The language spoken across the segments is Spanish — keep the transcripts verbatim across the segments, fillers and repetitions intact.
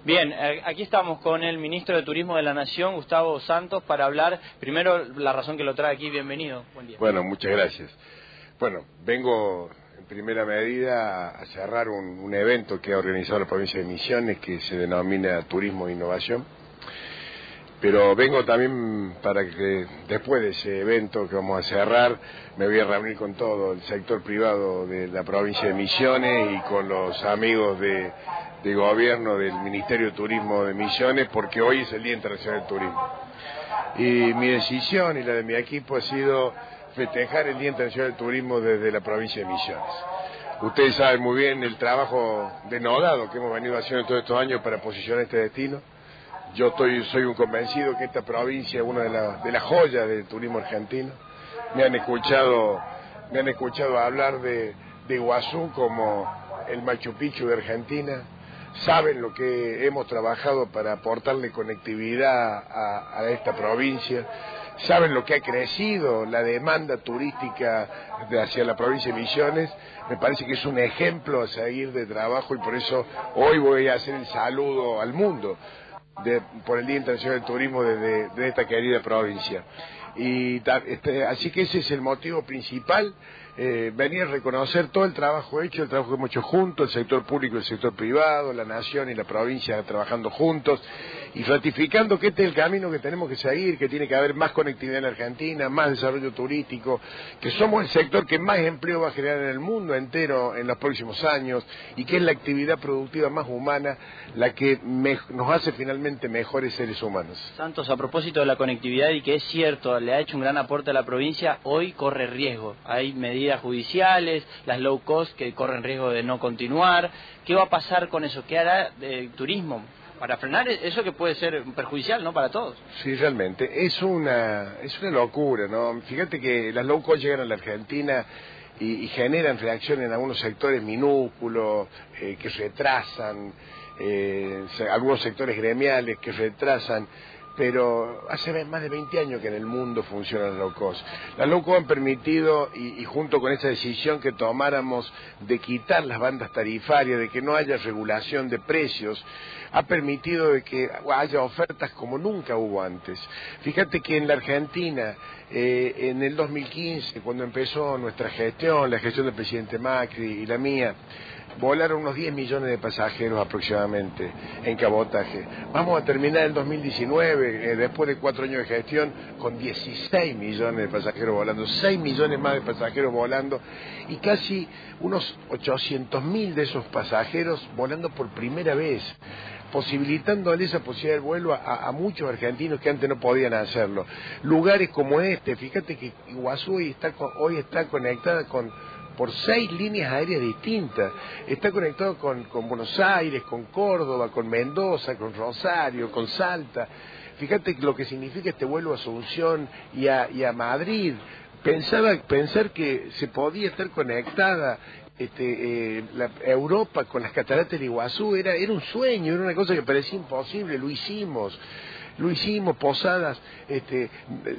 Bien, aquí estamos con el ministro de Turismo de la Nación, Gustavo Santos, para hablar, primero, la razón que lo trae aquí. Bienvenido. Buen día. Bueno, muchas gracias. Bueno, vengo en primera medida a cerrar un, un evento que ha organizado la provincia de Misiones, que se denomina Turismo e Innovación. Pero vengo también para que después de ese evento que vamos a cerrar, me voy a reunir con todo el sector privado de la provincia de Misiones y con los amigos de, de gobierno del Ministerio de Turismo de Misiones, porque hoy es el Día Internacional del Turismo. Y mi decisión y la de mi equipo ha sido festejar el Día Internacional del Turismo desde la provincia de Misiones. Ustedes saben muy bien el trabajo denodado que hemos venido haciendo todos estos años para posicionar este destino. Yo estoy, soy un convencido que esta provincia es una de, la, de las joyas del turismo argentino. Me han escuchado, me han escuchado hablar de, de Iguazú como el Machu Picchu de Argentina. Saben lo que hemos trabajado para aportarle conectividad a, a esta provincia. Saben lo que ha crecido la demanda turística de hacia la provincia de Misiones. Me parece que es un ejemplo a seguir de trabajo y por eso hoy voy a hacer el saludo al mundo. De, por el Día Internacional del Turismo de, de, de esta querida provincia. Y este, así que ese es el motivo principal, eh, venir a reconocer todo el trabajo hecho, el trabajo que hemos hecho juntos, el sector público y el sector privado, la nación y la provincia trabajando juntos, y ratificando que este es el camino que tenemos que seguir, que tiene que haber más conectividad en la Argentina, más desarrollo turístico, que somos el sector que más empleo va a generar en el mundo entero en los próximos años, y que es la actividad productiva más humana la que me, nos hace finalmente mejores seres humanos. Santos, a propósito de la conectividad y que es cierto, le ha hecho un gran aporte a la provincia, hoy corre riesgo. Hay medidas judiciales, las low cost que corren riesgo de no continuar. ¿Qué va a pasar con eso? ¿Qué hará el turismo para frenar eso que puede ser perjudicial, ¿no?, para todos? Sí, realmente, es una, es una locura, ¿no? Fíjate que las low cost llegan a la Argentina y, y generan reacción en algunos sectores minúsculos, eh, que retrasan, eh, algunos sectores gremiales que retrasan, pero hace más de veinte años que en el mundo funcionan las low cost. Las low cost han permitido, y, y junto con esa decisión que tomáramos de quitar las bandas tarifarias, de que no haya regulación de precios, ha permitido de que haya ofertas como nunca hubo antes. Fíjate que en la Argentina, eh, en el dos mil quince, cuando empezó nuestra gestión, la gestión del presidente Macri y la mía, volaron unos diez millones de pasajeros aproximadamente en cabotaje. Vamos a terminar el dos mil diecinueve, eh, después de cuatro años de gestión, con dieciséis millones de pasajeros volando, seis millones más de pasajeros volando y casi unos ochocientos mil de esos pasajeros volando por primera vez, posibilitándole esa posibilidad de vuelo a, a muchos argentinos que antes no podían hacerlo. Lugares como este, fíjate que Iguazú hoy está, hoy está conectada con por seis líneas aéreas distintas. Está conectado con, con Buenos Aires, con Córdoba, con Mendoza, con Rosario, con Salta. Fíjate lo que significa este vuelo a Asunción y a, y a Madrid. Pensaba, pensar que se podía estar conectada este, eh, la Europa con las cataratas de Iguazú era, era un sueño, era una cosa que parecía imposible, lo hicimos. Lo hicimos, Posadas, este,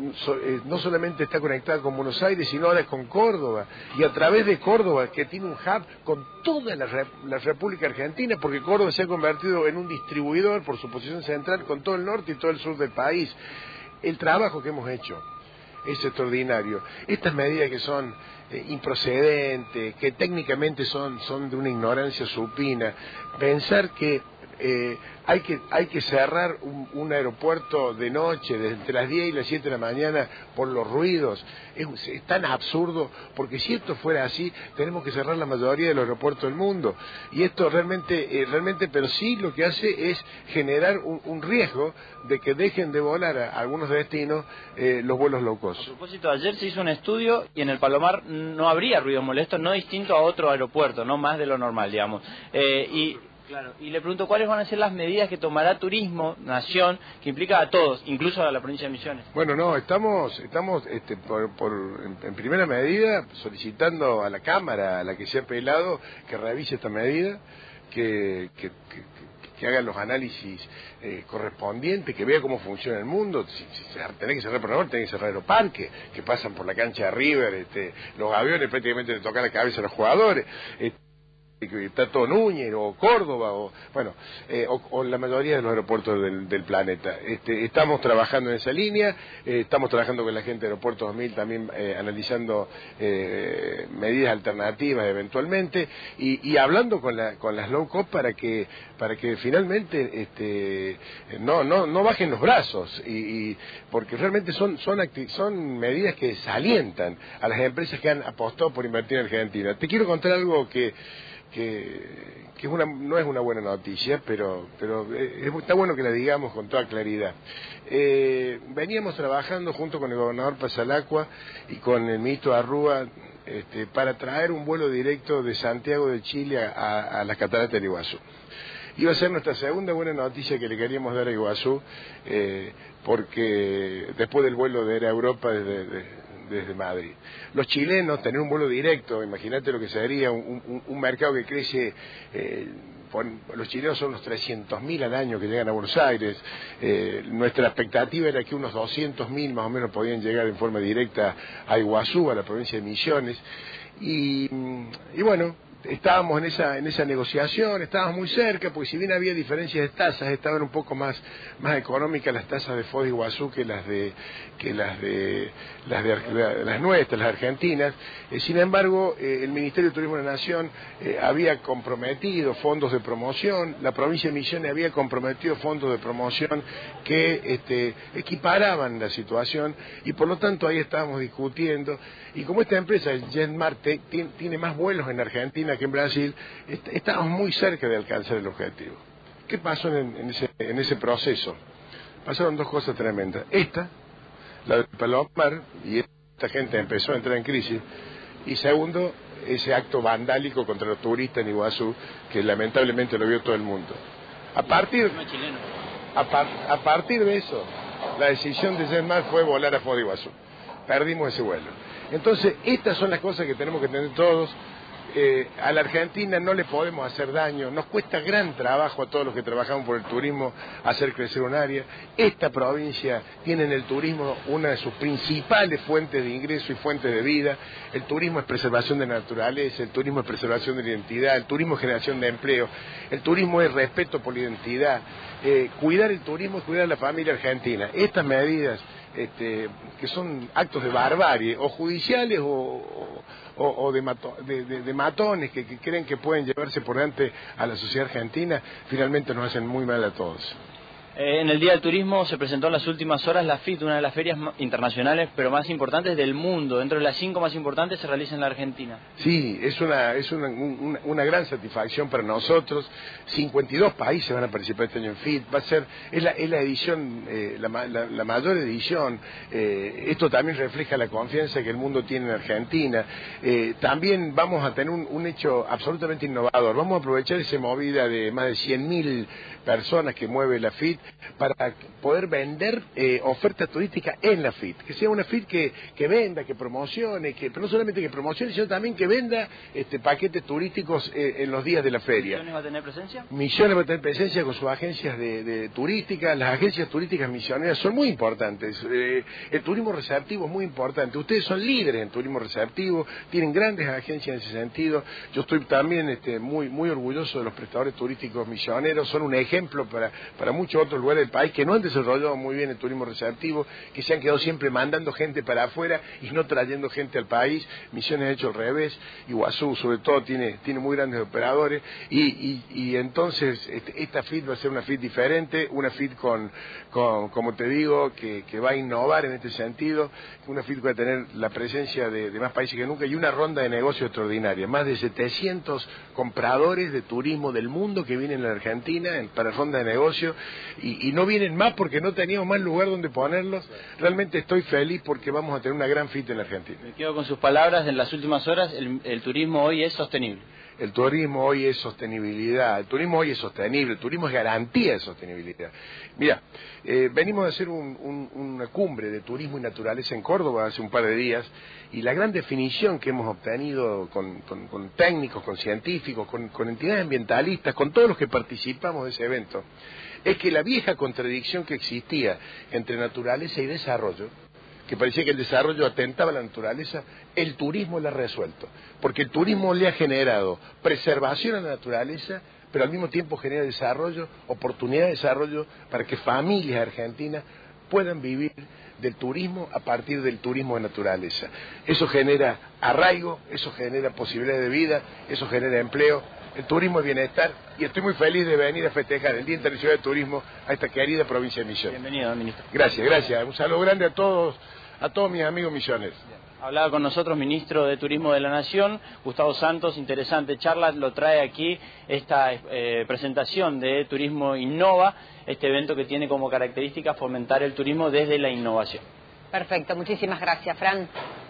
no solamente está conectada con Buenos Aires, sino ahora con Córdoba, y a través de Córdoba, que tiene un hub con toda la, la República Argentina, porque Córdoba se ha convertido en un distribuidor por su posición central con todo el norte y todo el sur del país. El trabajo que hemos hecho es extraordinario. Estas medidas que son eh, improcedentes, que técnicamente son, son de una ignorancia supina, pensar que Eh, hay que hay que cerrar un, un aeropuerto de noche, desde entre las diez y las siete de la mañana, por los ruidos, es, es tan absurdo, porque si esto fuera así, tenemos que cerrar la mayoría de los aeropuertos del mundo, y esto realmente, eh, realmente, pero sí lo que hace es generar un, un riesgo de que dejen de volar a, a algunos destinos eh, los vuelos low cost. A propósito, ayer se hizo un estudio y en el Palomar no habría ruido molesto, no distinto a otro aeropuerto, no más de lo normal, digamos, eh, y Claro, y le pregunto cuáles van a ser las medidas que tomará Turismo, Nación, que implica a todos, incluso a la provincia de Misiones. Bueno, no, estamos, estamos este, por, por, en, en primera medida solicitando a la Cámara, a la que se ha apelado, que revise esta medida, que, que, que, que haga los análisis eh, correspondientes, que vea cómo funciona el mundo. Si, si se tiene que cerrar por favor, tiene que cerrar los parques, que pasan por la cancha de River, este, los aviones prácticamente le tocan la cabeza a los jugadores. Eh, que está todo Núñez o Córdoba o bueno eh, o, o la mayoría de los aeropuertos del, del planeta. Este, estamos trabajando en esa línea, eh, estamos trabajando con la gente de Aeropuertos dos mil también eh, analizando eh, medidas alternativas eventualmente y, y hablando con la con las low cost para que para que finalmente este no no no bajen los brazos y, y porque realmente son son acti- son medidas que desalientan a las empresas que han apostado por invertir en Argentina. Te quiero contar algo que que, que es una, no es una buena noticia, pero, pero es, está bueno que la digamos con toda claridad. Eh, veníamos trabajando junto con el gobernador Pasalacqua y con el ministro Arrúa este, para traer un vuelo directo de Santiago de Chile a, a, a las cataratas del Iguazú. Iba a ser nuestra segunda buena noticia que le queríamos dar a Iguazú, eh, porque después del vuelo de Air Europa desde... De, desde Madrid. Los chilenos, tener un vuelo directo, imagínate lo que sería un, un, un mercado que crece, eh, por, los chilenos son unos trescientos mil al año que llegan a Buenos Aires, eh, nuestra expectativa era que unos doscientos mil más o menos podían llegar en forma directa a Iguazú, a la provincia de Misiones, y, y bueno, estábamos en esa en esa negociación, estábamos muy cerca, porque si bien había diferencias de tasas, estaban un poco más más económicas las tasas de Foz de Iguazú que las de que las de las de las nuestras, las argentinas. Eh, sin embargo, eh, el Ministerio de Turismo de la Nación eh, había comprometido fondos de promoción, la provincia de Misiones había comprometido fondos de promoción que este, equiparaban la situación y por lo tanto ahí estábamos discutiendo. Y como esta empresa, JetMar, tiene, tiene más vuelos en Argentina que en Brasil, est estábamos muy cerca de alcanzar el objetivo. ¿Qué pasó en, en, ese, en ese proceso? Pasaron dos cosas tremendas. Esta, la del Palomar, y esta gente empezó a entrar en crisis. Y segundo, ese acto vandálico contra los turistas en Iguazú, que lamentablemente lo vio todo el mundo. A partir, a, par, a partir de eso, la decisión de JetMar fue volar a Foz de Iguazú. Perdimos ese vuelo. Entonces, estas son las cosas que tenemos que tener todos. Eh, a la Argentina no le podemos hacer daño, nos cuesta gran trabajo a todos los que trabajamos por el turismo hacer crecer un área. Esta provincia tiene en el turismo una de sus principales fuentes de ingreso y fuentes de vida. El turismo es preservación de la naturaleza, el turismo es preservación de la identidad, el turismo es generación de empleo, el turismo es respeto por la identidad. Eh, cuidar el turismo es cuidar a la familia argentina. Estas medidas Este, que son actos de barbarie, o judiciales o, o, o de, mato, de, de, de matones que, que creen que pueden llevarse por delante a la sociedad argentina, finalmente nos hacen muy mal a todos. Eh, en el Día del Turismo se presentó en las últimas horas la F I T, una de las ferias internacionales pero más importantes del mundo. Dentro de las cinco más importantes se realiza en la Argentina. Sí, es una es una, una, una gran satisfacción para nosotros. cincuenta y dos países van a participar este año en F I T. Va a ser, es la, es la edición, eh, la, la, la mayor edición. Eh, esto también refleja la confianza que el mundo tiene en Argentina. Eh, también vamos a tener un, un hecho absolutamente innovador. Vamos a aprovechar esa movida de más de cien mil personas que mueve la F I T para poder vender eh, ofertas turísticas en la F I T, que sea una F I T que, que venda, que promocione, que, pero no solamente que promocione, sino también que venda este, paquetes turísticos eh, en los días de la feria. ¿Misiones va a tener presencia? Misiones va a tener presencia con sus agencias de, de turísticas. Las agencias turísticas misioneras son muy importantes. Eh, el turismo receptivo es muy importante. Ustedes son líderes en turismo receptivo, tienen grandes agencias en ese sentido. Yo estoy también este, muy, muy orgulloso de los prestadores turísticos misioneros, son un ejemplo para, para muchos otros lugares del país que no han desarrollado muy bien el turismo receptivo, que se han quedado siempre mandando gente para afuera y no trayendo gente al país. Misiones ha hecho al revés, Iguazú sobre todo tiene, tiene muy grandes operadores y, y, y entonces este, esta F I T va a ser una F I T diferente, una F I T con, con como te digo, que, que va a innovar en este sentido, una F I T que va a tener la presencia de, de más países que nunca y una ronda de negocios extraordinaria, más de setecientos compradores de turismo del mundo que vienen a la Argentina para ronda de negocio y, y no vienen más porque no teníamos más lugar donde ponerlos. Realmente estoy feliz porque vamos a tener una gran F I T en la Argentina. Me quedo con sus palabras. En las últimas horas el, el turismo hoy es sostenible. El turismo hoy es sostenibilidad, el turismo hoy es sostenible, el turismo es garantía de sostenibilidad. Mira, eh, venimos a hacer un, un, una cumbre de turismo y naturaleza en Córdoba hace un par de días y la gran definición que hemos obtenido con, con, con técnicos, con científicos, con, con entidades ambientalistas, con todos los que participamos de ese evento, es que la vieja contradicción que existía entre naturaleza y desarrollo que parecía que el desarrollo atentaba a la naturaleza, el turismo la ha resuelto. Porque el turismo le ha generado preservación a la naturaleza, pero al mismo tiempo genera desarrollo, oportunidad de desarrollo para que familias argentinas puedan vivir del turismo a partir del turismo de naturaleza. Eso genera arraigo, eso genera posibilidades de vida, eso genera empleo. El turismo es bienestar y estoy muy feliz de venir a festejar el Día Internacional del Turismo a esta querida provincia de Misiones. Bienvenido, ministro. Gracias, gracias. Un saludo grande a todos, a todos mis amigos misioneros. Hablaba con nosotros ministro de Turismo de la Nación, Gustavo Santos. Interesante charla, lo trae aquí esta eh, presentación de Turismo Innova, este evento que tiene como característica fomentar el turismo desde la innovación. Perfecto, muchísimas gracias, Fran.